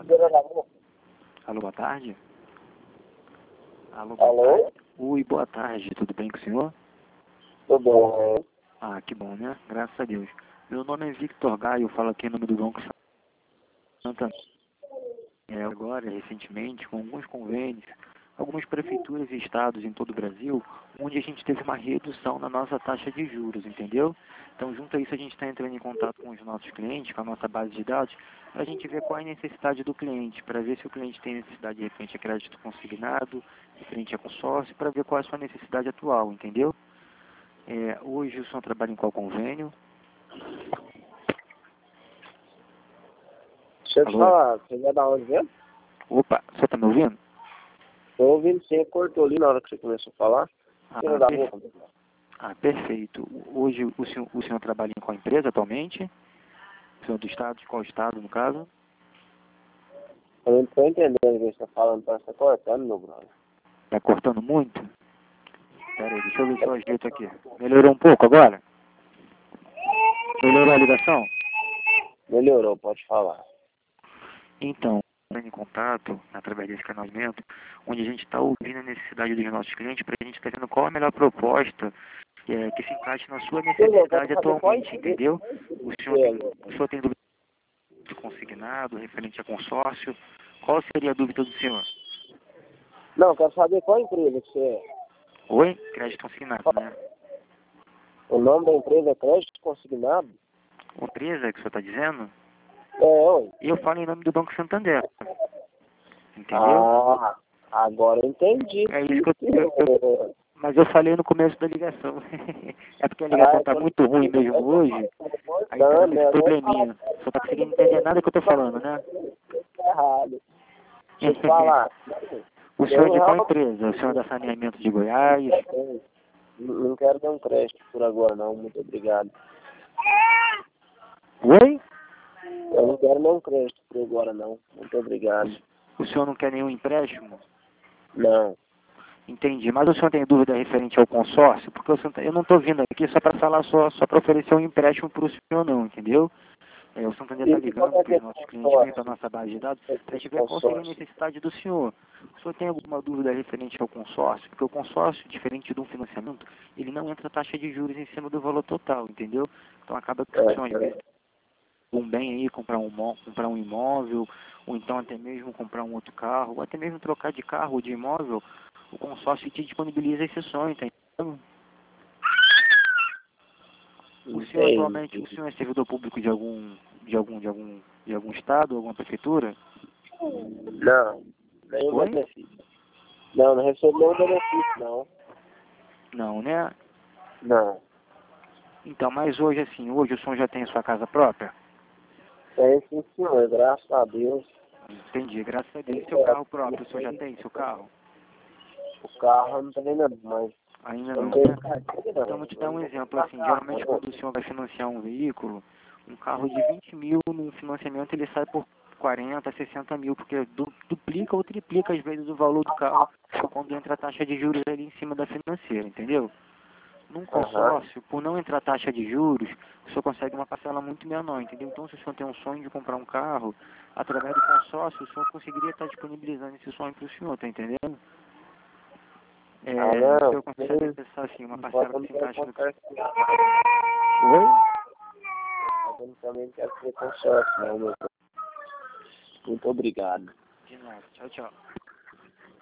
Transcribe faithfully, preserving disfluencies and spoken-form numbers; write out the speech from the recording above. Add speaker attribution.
Speaker 1: Alô, boa tarde. Alô,
Speaker 2: Alô?
Speaker 1: boa tarde. Oi, boa tarde. Tudo bem com o senhor?
Speaker 2: Tudo bom?
Speaker 1: Ah, que bom, né? Graças a Deus. Meu nome é Victor Gaio, eu falo aqui em nome do Banco Santander. É, agora, recentemente, com alguns convênios, algumas prefeituras e estados em todo o Brasil, onde a gente teve uma redução na nossa taxa de juros, entendeu? Então, junto a isso, a gente está entrando em contato com os nossos clientes, com a nossa base de dados, para a gente ver qual é a necessidade do cliente, para ver se o cliente tem necessidade de repente de crédito consignado, referente a consórcio, para ver qual é a sua necessidade atual, entendeu? É, hoje o senhor trabalha em qual convênio?
Speaker 2: Deixa eu te
Speaker 1: Alô?
Speaker 2: falar, você vai dar onde mesmo?
Speaker 1: Opa, o senhor está me ouvindo?
Speaker 2: Tô ouvindo você, cortou ali na hora que você começou a falar. Você não
Speaker 1: Ah,
Speaker 2: dá
Speaker 1: per...
Speaker 2: boca?
Speaker 1: ah, perfeito. Hoje o senhor, o senhor trabalha em qual empresa atualmente? O senhor do estado, de qual estado, no caso?
Speaker 2: Eu não tô entendendo o que você tá falando, parece que tá cortando, meu brother.
Speaker 1: Está cortando muito? Pera aí, deixa eu ver se eu ajeito aqui. Melhorou um pouco agora? Melhorou a ligação?
Speaker 2: Melhorou, pode falar.
Speaker 1: Então, entrando em contato, através desse canalhamento, onde a gente está ouvindo a necessidade dos nossos clientes, para a gente estar vendo qual a melhor proposta é, que se encaixe na sua necessidade atualmente, entendeu? O senhor tem, o senhor tem dúvida de consignado, referente a consórcio? Qual seria a dúvida do senhor?
Speaker 2: Não, quero saber qual empresa que você é.
Speaker 1: Oi? Crédito consignado, né?
Speaker 2: O nome da empresa é Crédito Consignado?
Speaker 1: Empresa que o senhor está dizendo?
Speaker 2: É, oi.
Speaker 1: Eu falo em nome do Banco Santander. Entendeu?
Speaker 2: Ah, agora eu entendi.
Speaker 1: É isso que eu, eu, eu mas eu falei no começo da ligação. É porque a ligação tá muito ruim mesmo hoje. Aí tá dando esse probleminha. Só tá conseguindo entender nada que eu tô falando, né?
Speaker 2: Errado. Deixa eu te falar.
Speaker 1: O senhor é de qual empresa? O senhor é da Saneamento de Goiás?
Speaker 2: Não quero dar um crédito por agora não, muito obrigado.
Speaker 1: Oi?
Speaker 2: Eu não quero dar um crédito por agora não, muito obrigado.
Speaker 1: O senhor não quer nenhum empréstimo?
Speaker 2: Não.
Speaker 1: Entendi. Mas o senhor tem dúvida referente ao consórcio? Porque eu não estou vindo aqui só para falar, só, só para oferecer um empréstimo para o senhor não, entendeu? É, o Santander está ligando para os nossos clientes, para a nossa base de dados, para a gente ver qual seria a necessidade do senhor. O senhor tem alguma dúvida referente ao consórcio? Porque o consórcio, diferente de um financiamento, ele não entra taxa de juros em cima do valor total, entendeu? Então acaba que o senhor, às vezes, um bem aí, comprar um, comprar um imóvel, ou então até mesmo comprar um outro carro, ou até mesmo trocar de carro ou de imóvel, o consórcio te disponibiliza esse sonho, entendeu? O senhor atualmente, o senhor é servidor público de algum, de algum, de algum, de algum estado, alguma prefeitura?
Speaker 2: Não, nenhum
Speaker 1: Oi?
Speaker 2: benefício. Não, não recebo nenhum benefício, não.
Speaker 1: Não, né?
Speaker 2: Não.
Speaker 1: Então, mas hoje assim, hoje o senhor já tem a sua casa própria?
Speaker 2: Tem sim, senhor, graças a Deus.
Speaker 1: Entendi, graças a Deus. E seu carro próprio, o senhor já tem seu carro?
Speaker 2: O carro não tem nada, mas
Speaker 1: Ainda
Speaker 2: eu
Speaker 1: não,
Speaker 2: não tenho
Speaker 1: né?
Speaker 2: carteira, não.
Speaker 1: Então, vou te dar um exemplo assim, geralmente quando o senhor vai financiar um veículo, um carro de vinte mil no financiamento ele sai por quarenta, sessenta mil, porque du duplica ou triplica às vezes o valor do carro quando entra a taxa de juros ali em cima da financeira, entendeu? Num consórcio, por não entrar taxa de juros, o senhor consegue uma parcela muito menor, entendeu? Então, se o senhor tem um sonho de comprar um carro, através do consórcio, o senhor conseguiria estar disponibilizando esse sonho para o senhor, tá entendendo? É,
Speaker 2: Ah,
Speaker 1: o
Speaker 2: não.
Speaker 1: senhor consegue acessar assim, uma parcela que se encaixa no...
Speaker 2: Oi? Eu também quero ser consórcio, não, meu. Muito obrigado.
Speaker 1: De nada. Tchau, tchau.